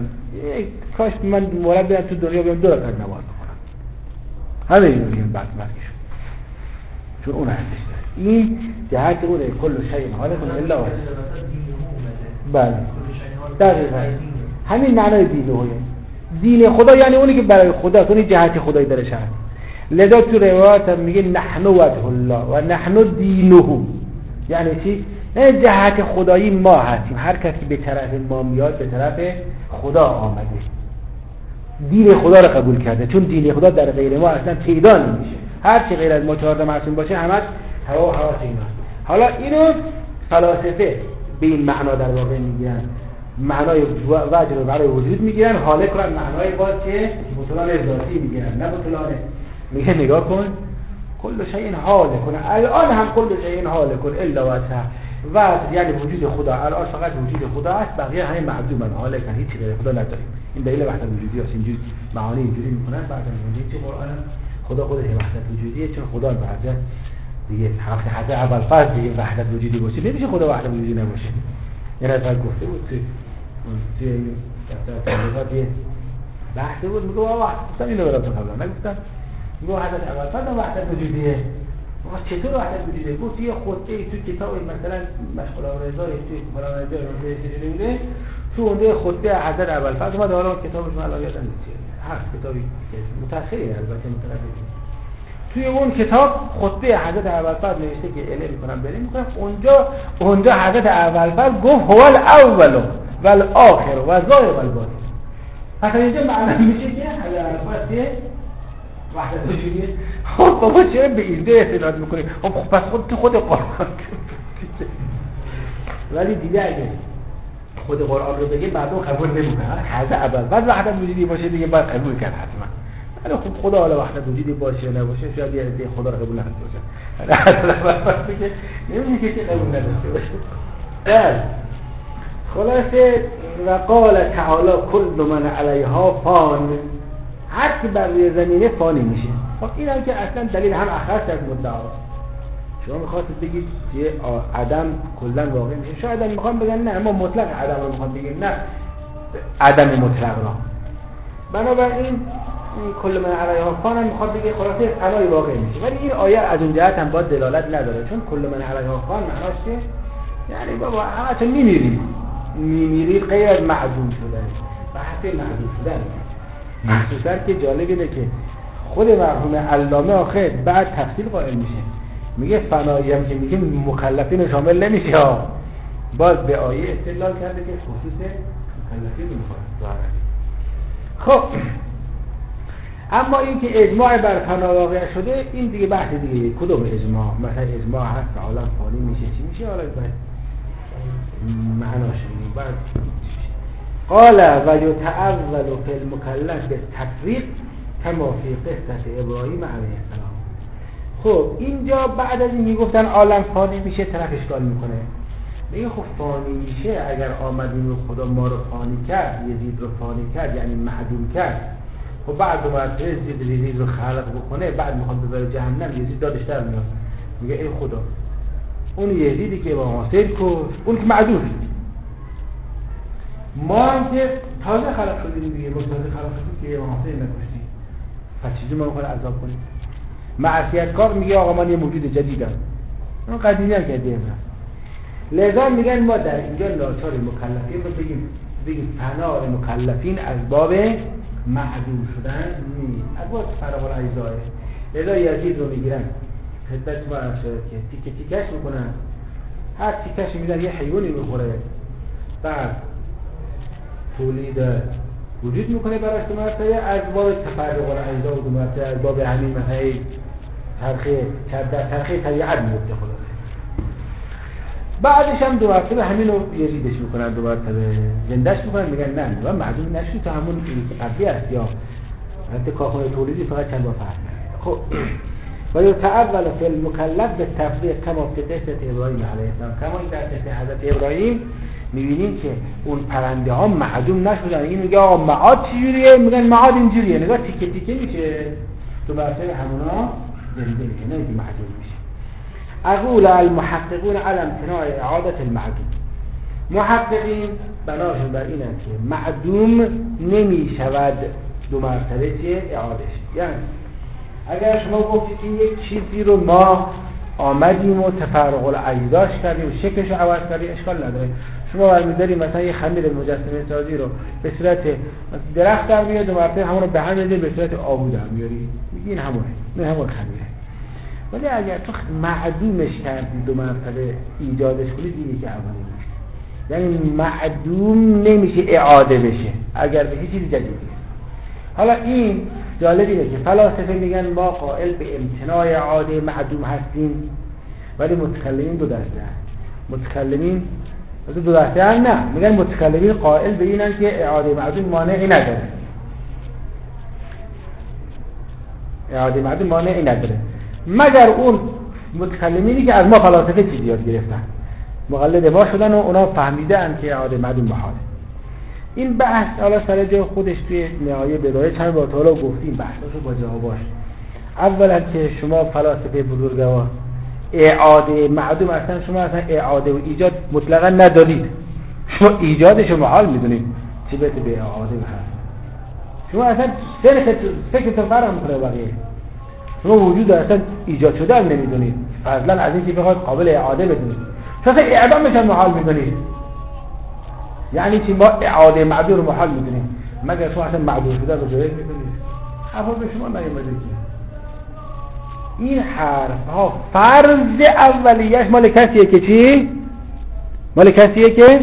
[SPEAKER 1] کاش من مولد بیان تو دنیا بیام 2 رکعت نماز بخونم. همه اینو میگن بعد مرگشون، چون اون ارزش داره. این جهت اونه کل شیء هالک الا وجهه. بله دقیقاً همین معنای دینه. دین خدا یعنی اونی که برای خدا، اون جهت خدایی داره شرط. لذا تو روایات هم میگه نحن وجه الله و نحن دینه، یعنی چی؟ نه جهت خدایی ما هستیم، هر کسی به طرف ما میاد به طرف خدا آمده، دین خدا رو قبول کرده، چون دین خدا در غیر ما اصلا پیدا نمیشه. هر چی غیر از ما 4 معصوم باشه همش هوا و هوا ایناست. حالا اینو فلاسفه به این معنا در واقع میگیرن، معنای وجه رو برای وجود میگیرن، هالک رو معنای باز که بطلان ذاتی میگیرن، نه بطلان. میگه نگاه کن کل شیء هالک، الان هم کل شیء هالک الا وجهه، وجه یعنی وجود خدا، الان فقط وجود خدا است، بقیه همین معدومن، هالکن، هیچ غیر خدا نداریم. این دلیل وحدت وجودی است. اینجوری معانی اینجوری میکنن بعد میگن چه قرآن خدا خودش وحدت وجودیه، چون خدا وحدت دیگه حد اول فرض دیگه وحدت وجودی باشه، نمیشه خدا وحدت وجودی نباشه. یه نفر گفته بود توی دفتر تبلیغات بحث بود. میگه آقا گفتم اینو براتون قبلا نگفتم. میگه حضرت ابوالفضل وحدت وجودیه. آقا چطور وحدت وجودیه؟ گفت یه خطه تو کتاب مثلا مشغول رضای تو فلان رضای میده تو اونده خطه حضرت ابوالفضل اومد. حالا کتابش من الان یادم نیست هست، کتابی متأخری البته متأخری. توی اون کتاب خطه حضرت ابوالفضل نوشته که اله میکنم بریم میکنم. اونجا حضرت ابوالفضل گفت هو الاول والآخر و ظاهر و الباطن. پس اینجا معنی میشه که حضرت ابوالفضل وحدت وجودیه. خب بابا چرا به ایده استناد میکنی؟ خب پس خود قرآن ولی دیگه اگه خود قرآن رو بگه مردم قبول نمیکنن. حضرت ابوالفضل وحدت وجودی باشه دیگه باید قبول کرد حتما. ولی خب خدا حالا وحدت وجودی باشه یا نباشه شاید یه عده خدا رو قبول نداشته باشه. حضرت ابوالفضل که نمیشه که قبول نداشته باشه. خلاصه و قال تعالی کل من علیها فان، هر کی بر روی زمینه فانی میشه. خب این هم که اصلا دلیل هم اخرش از مدعاست. شما میخواستید بگید که عدم کلا واقع میشه، شاید هم میخوام بگن نه ما مطلق عدم رو میخوام بگیم، نه عدم مطلق را. بنابراین کل من علیها فان هم میخواد بگه خلاصه فنای واقع میشه. ولی این آیه از اون جهت هم با دلالت نداره، چون کل من علیها فان معناش که یعنی بابا همتون میمیرید غیر از معدوم شدن. بحث معدوم شدن مخصوصا که جالب اینه که خود مرحوم علامه آخر بعد تفصیل قائل میشه، میگه فنایی هم که میگه مکلفین شامل نمیشه ها. باز به آیه استدلال کرده که خصوص مکلفین میخواد. خب اما این که اجماع بر فنا واقع شده این دیگه بحث دیگه. کدوم اجماع؟ مثلا اجماع هست که عالم فانی میشه چی میشه؟ حالا باید معناش میگیم. بعد قال و یتأول فی المکلف بالتفریق کما فی قصه ابراهیم علیه السلام. خب اینجا بعد از این میگفتن عالم فانی میشه، طرف اشکال میکنه میگه خب فانی میشه اگر آمدیم خدا ما رو فانی کرد، یزید رو فانی کرد یعنی معدوم کرد. خب بعد دوباره یزید رو خلق بکنه، بعد میخواد ببره جهنم، یزید دادش در میاد. میگه ای خدا اون یزیدی که با حاصل کش اون که معدوم شد، ما هم که تازه خلق شدیم دیگه، ما تازه خلق شدیم که با حاصل نکشتیم، پس چیزی ما میخواد عذاب کنیم؟ معصیتکار میگه آقا من یه موجود جدیدم، اون قدیمی هم که دیم لذا میگن ما در اینجا ناچار مکلفین رو بگیم فنا مکلفین از باب معدوم شدن نیست، از باب فراغ الاجزاء. لذا یزید رو میگیرن خدمت ما ارشاد که تیکه تیکش میکنن، هر تیکش میدن یه حیوانی میخوره، بعد تولید وجود میکنه براش دو مرتبه از باب تفرق الاجزاء و دو مرتبه از باب همین مثلا ترخه طبیعت میفته خلاصه. بعدش هم دو مرتبه همین رو یزیدش میکنن، دو مرتبه زندهش میکنن، میگن نه و معدوم نشد تا همون قبلی است یا حتی کارخانه تولیدی فقط چند بار فرق. خب و یتأول فی المکلف بالتفریق کما فی قصه ابراهیم علیه السلام، کما این در قصه حضرت ابراهیم میبینیم که اون پرنده ها معدوم نشدن. این میگه آقا معاد چجوریه؟ میگن معاد اینجوریه، نگاه تیکه تیکه میشه، دو مرتبه همونا زنده میشه، نه اینکه معدوم میشه. اقول المحققون على امتناع اعاده المعدوم، محققین بناشون بر اینن که معدوم نمیشود دو مرتبه چه اعادهش. یعنی اگر شما گفتید این یک چیزی رو ما آمدیم و تفرق الاجزاش کردیم و شکلش رو عوض کردیم اشکال نداره. شما برمی‌داریم مثلا یه خمیر مجسمه سازی رو به صورت درخت در میاد، دو مرتبه همون رو به هم می‌ذاری به صورت آبو در میاری، میگی این همونه، نه همون خمیره. ولی اگر تو معدومش کردی دو مرتبه ایجادش کنی دیگه که اولی میشه، یعنی معدوم نمیشه اعاده بشه اگر به هیچ چیز جدیدی. حالا این جالب اینه که فلاسفه میگن ما قائل به امتناع اعاده معدوم هستیم، ولی متکلمین دو دسته هست. متکلمین دو دسته هم نه، میگن متکلمین قائل به اینن که اعاده معدوم مانعی نداره، اعاده معدوم مانعی نداره، مگر اون متکلمینی که از ما فلاسفه چیزی یاد گرفتن، مقلد ما شدن و اونا فهمیدن که اعاده معدوم محاله. این بحث حالا سر جای خودش توی نهایه بدایه چند بار تا گفتیم، بحثاشو با جواباش. اولا که شما فلاسفه بزرگوار اعاده معدوم اصلا شما اصلا اعاده و ایجاد مطلقا ندارید، شما ایجادشو محال میدونید چه بهت به اعاده هست. شما اصلا فکرتون فرق میکنه بقیه. شما وجود اصلا ایجاد شده هم نمیدونید، فضلا از اینکه بخواید قابل اعاده بدونید. شما اصلا اعدامش هم محال میدونید. یعنی چی؟ ما اعاده معدوم رو محال میدونیم، مگر شما اصلا معدوم شده رو جایز میدونید؟ حرفا به شما نیومده که این حرف ها فرض اولیه‌اش مال کسیه که چی؟ مال کسیه که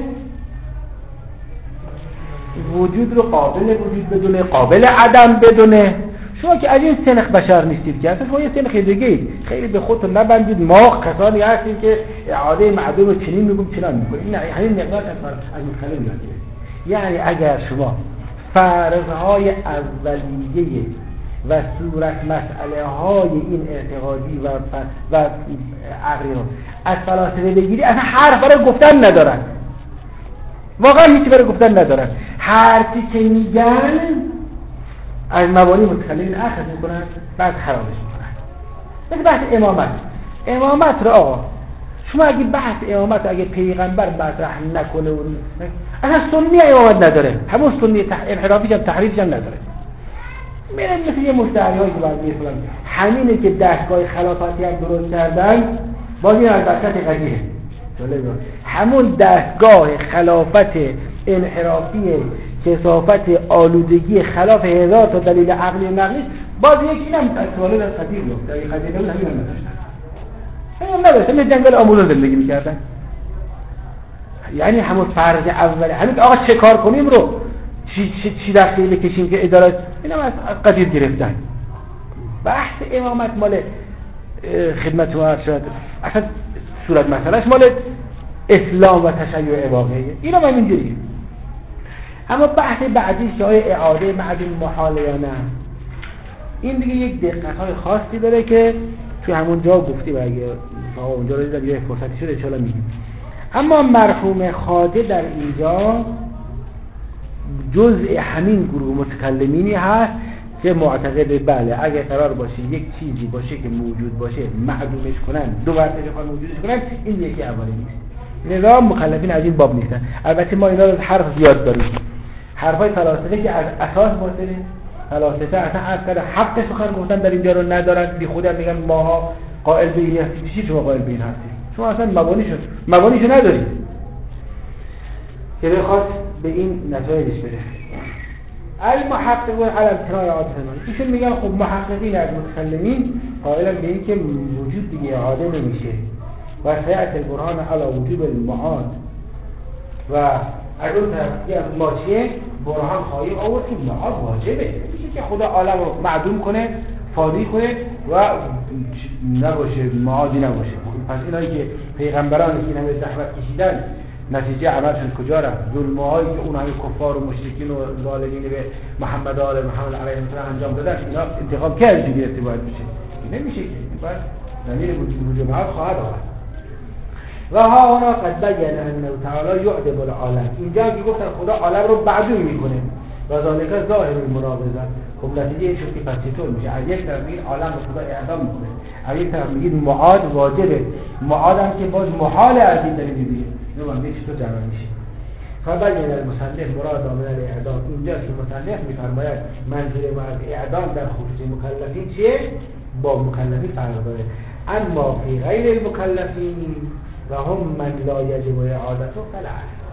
[SPEAKER 1] وجود رو قابل وجود بدونه، قابل عدم بدونه. شما که از این سنخ بشر نیستید که اصلا شما یه سنخ دیگه اید. خیلی به خودتون نبندید. ما کسانی هستیم که اعاده معدوم رو چنین میگم چنان میکنیم. نه همین مقدار از متکلم یاد گرفتید. یعنی اگر شما فرض‌های اولیه و صورت مسئله های این اعتقادی و عقلی رو از فلاسفه بگیری، اصلا حرف برای گفتن ندارن، واقعا هیچی برای گفتن ندارن. حرفی که میگن از مبانی متکلمین اخذ میکنن، بعد خرابش میکنن. مثل بحث امامت رو آقا، شما اگه بحث امامت اگه پیغمبر مطرح نکنه اصلا سنی امامت نداره، همون سنی انحرافیش هم تحریفش هم نداره. میرن مثل یه مستعری هایی که باید میفرن همینه که دستگاه خلافتی هم درست کردن، باز این از بسط قضیه همون دستگاه خلافت انحرافی کثافت آلودگی خلاف هزار تا دلیل عقلی و نقلی، باز یکی هم تسوالد از خطیر یافت. اگه خطیر نبود همین هم نداشتن، همین جنگل آموزان زندگی میکردن. یعنی همون فرض اولی، همین آقا چه کار کنیم رو چی دسته بکشیم که ادارت، این هم از قدیر گرفتن. بحث امامت مال خدمت و عرض شد، اصلا صورت مسئلهش مال اسلام و تشیع واقعیه، این هم اینجوریه. اما بحث بعدیش که آیا اعاده معدوم محاله یا نه، این دیگه یک دقت‌های خاصی داره که توی همون جا گفتی و اگه اونجا رو دیدم یه فرصتی شده انشاءالله میگیم. اما مرحوم خواجه در اینجا جزء همین گروه متکلمینی هست که معتقد بله اگه قرار باشه یک چیزی باشه که موجود باشه معدومش کنن، دو مرتبه بخوان موجودش کنن، این یکی اولی نیست. نظام مکلفین از این باب نیستن. البته ما اینا رو حرف زیاد داریم، حرفای فلاسفه که از اساس باطله. فلاسفه اصلا از کده حقش بخوان گفتن در اینجا رو ندارن، بی خودم میگن ماها قائل به این هستیم. چی شما قائل به این هستید؟ شما اصلا مبانیشو ندارید که بخواد به این نتایجش برسه. المحققون علی امتناع اعاده ایشون میگن خب محققین از متکلمین قائلن به این که وجود دیگه اعاده نمیشه و سیأت البرهان علی وجوب المعاد و از اون طرف ما چیه برهان خواهیم آورد که معاد واجبه، میشه که خدا عالم رو معدوم کنه، فانی کنه و نباشه، معادی نباشه. پس اینایی که پیغمبران این همه زحمت کشیدن نتیجه عملشون کجا رفت؟ ظلم‌هایی که اون همه کفار و مشرکین و ظالمین به محمد آل محمد علیه السلام انجام دادن، اینا انتقام کی از گرفته باید بشه؟ این نمیشه که بس ضمیر وجود معاد خواهد آمد. و ها اونا قد بیان انه تعالی یعذب العالم، اینجا که گفتن خدا عالم رو معدوم میکنه و ذالک ظاهر المناقضه. خب نتیجه این شد که پس چطور میشه؟ از یک طرف میگید عالم رو خدا اعدام میکنه، از یک طرف میگید معاد واجبه، معاد هم که باز محال از این دلیل میگه نمیدونم چطور جمع میشه. فبین المصنف مراد من الاعدام، اینجا که مصنف میفرماید منظور ما از اعدام در خصوص مکلفین چیه؟ با مکلفین فرق داره. اما فی غیر المکلفین و هم من لا یجب اعادته فلا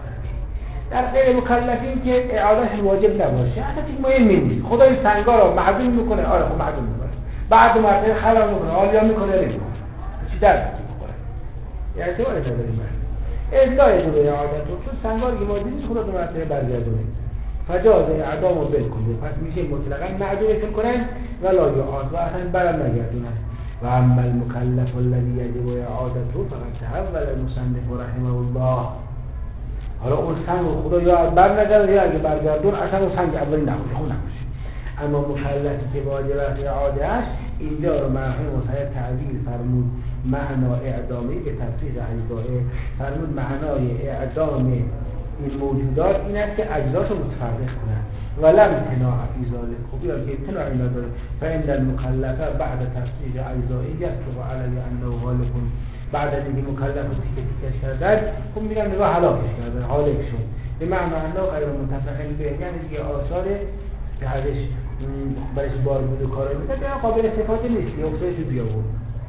[SPEAKER 1] در غیر مکلفین که اعادهش واجب نباشه اصلا چیز مهم نیست. خدا این سنگا رو معدوم میکنه، آره خب معدوم میکنه، بعد مرتبه خلق میکنه، آلیا میکنه، نمیکنه، چی درد میخوره؟ یعنی چه وارد نداریم ادعای دو اعادته، چون سنگا رو که ما دیدیم خدا دو مرتبه برگردونه فجاز اعدام و بالکل، پس میشه مطلقا معدومشون کنن ولا یعاد و اصلا برام نگردونن. و اما المکلف الذی یجب اعادته فقد تحول المصنف رحمه الله. حالا اون سنگ خدا یا برنگرد یا اگه برگردون اصلا اون سنگ اولی نباشه. اما مکلفی که واجب اعاده است اینجا رو مرحوم مصحح تعبیر فرمود معنا اعدامی به تفسیر اجزای، فرمود معنای اعدام این موجودات این است که اجزاشو متفرق کنن ولم امتناع فی ذلک. خب یا که امتناعی نداره فإن المکلفه بعد تفسیر اجزایی یطلب علی انه غالب، بعد از اینکه مکلف رو تیکه تیکش کردن خب میگن نگاه هلاکش کردن، هالک شد، به معنی انه غیر منتفع به، یعنی دیگه آثار که ازش برش بار بود و کارایی میکرد یا قابل استفاده نیست یا افتادش رو بیاورد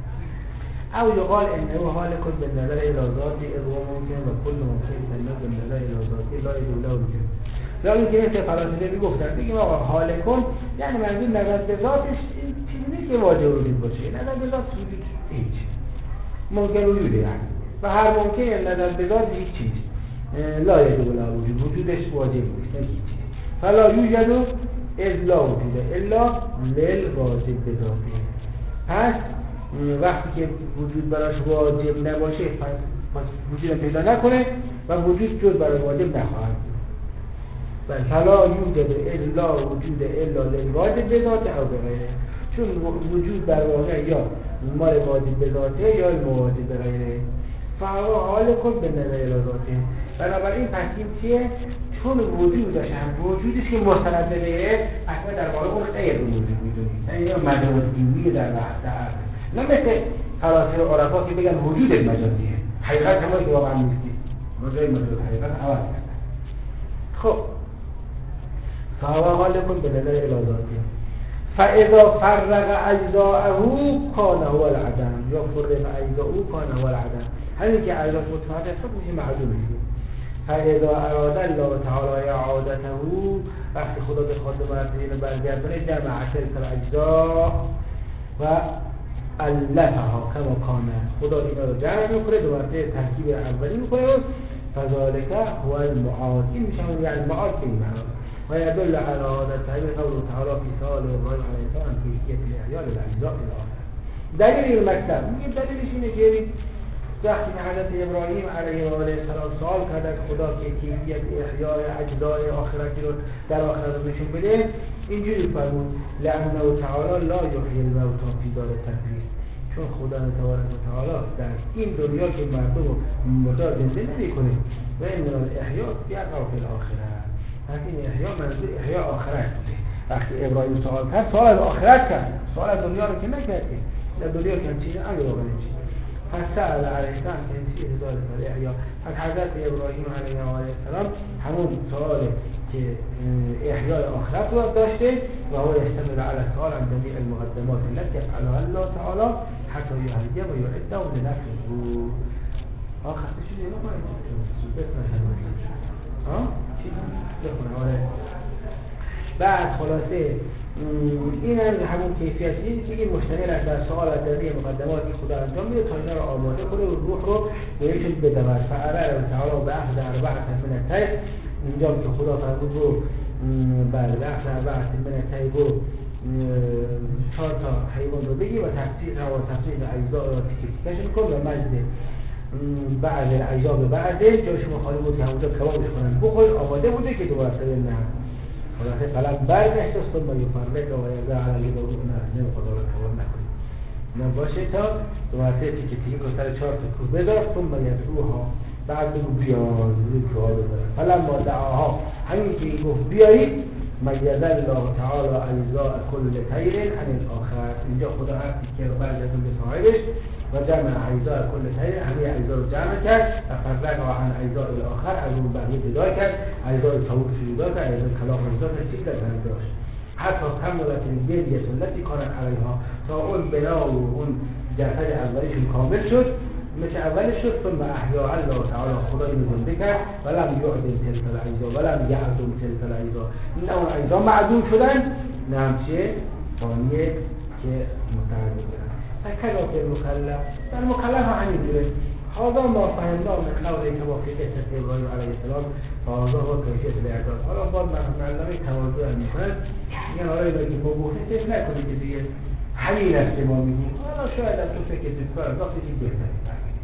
[SPEAKER 1] او یقال انه حال کن به نظر الازاتی اروا ممکن و کل ممکن تنه به نظر الازاتی لای دوله ممکن یا اینکه مثل فلاسفه میگفتن بگیم آقا حال کن یعنی منظور نظر به ذاتش این چیزی نیست که واجب وجود باشه نظر به ذات وجود هیچ ممکن وجوده یعنی و هر ممکن نظر به ذات هیچ چیز لای دوله وجود وجودش واجب نیست نه هیچ چیز فلا یوجد الا وجوده الا للواجب به ذاته پس وقتی که وجود براش واجب نباشه پس وجود پیدا نکنه و وجود جز برای واجب نخواهد بل فلا یوجد الا وجود الا للواجب به ذاته او به غیره چون وجود در واقع یا مال واجب به ذاته یا مواجب به غیره فهو حال کن به نظر الازاته بنابراین پس این چیه؟ چون وجود داشته هم وجودش که مستند به غیره اصلا در واقع اون غیر وجود میدونید یعنی یا مجاز دیوی در وقت نه مثل فلاسفه عرفا که بگن وجود مجازیه حقیقت همه که واقعا نیستی مجازی مجاز حقیقت عوض کرده خب فهو حال کن به نظر الازاته فاذا فرق اجزاءه کان هو العدم یا فرق اجزاءه کان هو العدم همین که اجزاء متفرق است میشه معدوم میشه فاذا اراد الله تعالی اعادته وقتی خدا بخواد برای برگردونه جمع تلك الاجزاء و الفها کما کان خدا اینا رو جمع میکنه دوباره ترکیب اولی میکنه فذلك هو المعاد این میشه یعنی المعاد به این معنا و يدل على هذا التعبير قوله تعالى في سؤال ابراهيم عليه السلام كيفية الاحياء للاجزاء الاخرى دلیل المکتب میگه دلیلش اینه که وقتی حضرت ابراهیم علیه السلام سوال کرد از خدا که کیفیت احیاء اجزاء آخرتی رو در آخرت رو نشون بده اینجوری فرمود لانه تعالی لا یحیی الموتى فی دار التکوین چون خدا تبارک و تعالی در این دنیا که مردم رو مردار زنده نمیکنه و این احیاء یقع فی الاخره پس این احیاء منظور احیاء آخرت بوده وقتی ابراهیم سوال کرد سوال از آخرت کرد سوال از دنیا رو که نکرده در دنیا که چیزی امر رو نمیشه پس سأل علیه السلام که هزار سال احیاء پس حضرت ابراهیم علیه السلام همون سوال که احیاء آخرت رو داشته و هو یشتمل علی سؤال عن جمیع المقدمات التي يفعلها الله تعالی حتی یهدیه و یعده لنفسه آخر شده اینا باید بسم الله چی بخونه بعد خلاصه این همون کیفیتی که این مشتمل است بر سوال از جمیع مقدماتی خدا انجام میده تا اینا رو آماده کنه و روح رو بهشون بدود فعلا تعالی به اخذ اربعه من الطیر اینجا که خدا فرمود رو بله به اخذ اربعه من الطیر رو 4 تا حیوان رو بگی و تفصیل اجزا رو تیکشون کن و مجد بعض اجزا به بعضه جای شما خالی بود که همونجا کبابش کنن بخور آماده بوده که دوباره نه خلاصه قلم برگشت و ثم یفرق و یضع علی الوضوء نه خدا رو کباب نکنید نه باشه تا دوباره تیکه رو سر 4 تا کوه بذار ثم یدعوها بعد بگو بیار دعا بذارن فلما دعاها همین که گفت بیایید میز الله تعالی اجزاء کل طیر عن الاخر اینجا خدا هستی که برگردون به صاحبش و جمع اجزاء کل طیر همه اجزا رو جمع کرد و فرق عن اجزاء الاخر از اون بقیه جدا کرد اجزاء طاووس جدا کرد اجزاء کلاغ جدا کرد چیز در داشت حتی کملت البنیه التي كانت علیها تا اون بنا و اون جسد اولیشون کامل شد مثل اولش شد ثم احیا الله تعالی خدا اینو زنده کرد ولم یعدم تلک الاجزاء ولم یعدم تلک الاجزاء این اون اجزا معدوم شدن نه همچه ثانیه که متعدد بودن فکلا فی المکلف در مکلف هم همینجوره هذا ما فهمناه من قوله کما فی قصه ابراهیم علیه السلام و هذا هو کیفیت الاعداد حالا باز معلم تواضع میکنن میگن حالا اینو که بگوشه چش نکنید که دیگه همین است که ما میگیم حالا شاید هم تو فکر دکتر وقتی که بهتری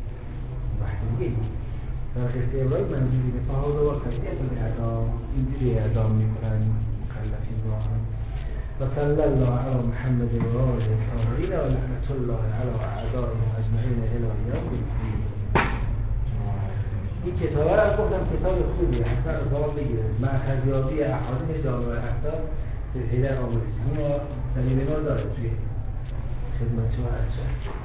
[SPEAKER 1] در قصه ابراهیم منظوری به فهاد و کیفیت الاعدام اینجوری اعدام میکنن مکلفین را و صلی الله علی محمد و آله الطاهرین و لعنت الله علی اعدائهم اجمعین الی یوم الدین. این کتاب را گفتم کتاب خوبیه حتما رو بگیرید مأخذیابی احادیث جامع الاحکام به حیدر آموزش همون دلیل ما داره توی خدمت شما هست.